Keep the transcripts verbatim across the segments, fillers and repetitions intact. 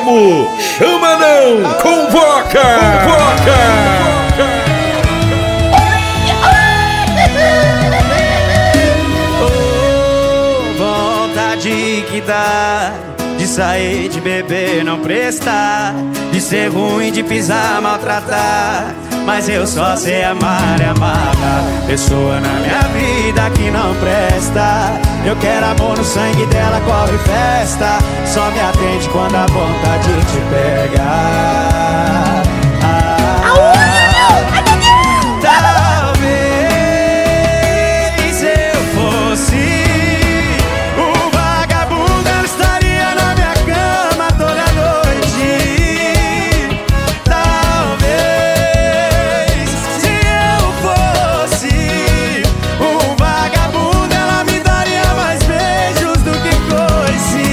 como Chama Não, Convoca, Convoca. Oh, vontade que dá de sair, de beber, não prestar, de ser ruim, de pisar, maltratar. Mas eu só sei amar e amar pessoa na minha vida que não presta. Eu quero amor no sangue dela, corre festa. Só me atende quando a vontade te pega. Ah, talvez eu fosse um vagabundo, eu estaria na minha cama toda noite. Talvez se eu fosse um vagabundo, ela me daria mais beijos do que coice.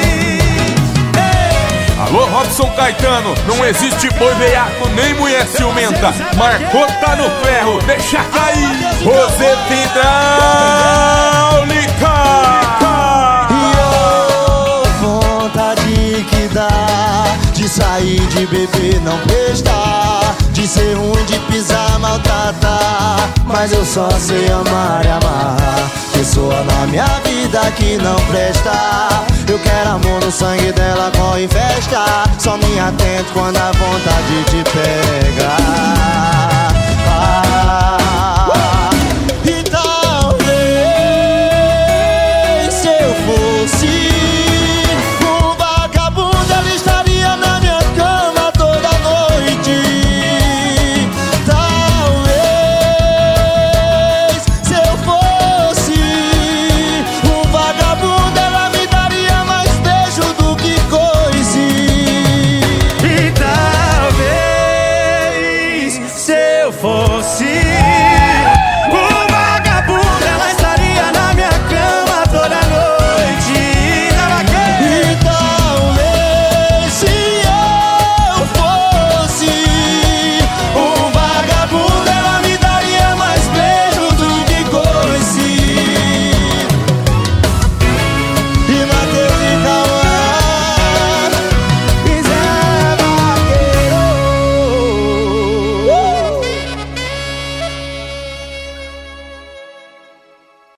Alô, Robson Caetano, não existe boi veiaco nem mulher ciumenta. Marcou, tá no ferro, deixa cair. Roseta hidráulica. E oh, vontade que dá de sair, de beber, não prestar, de ser ruim, de pisar, maltratar. Mas eu só sei amar e amar pessoa na minha vida que não presta. Eu quero amor no sangue dela, corre festa. Só me atento quando a vontade te pega.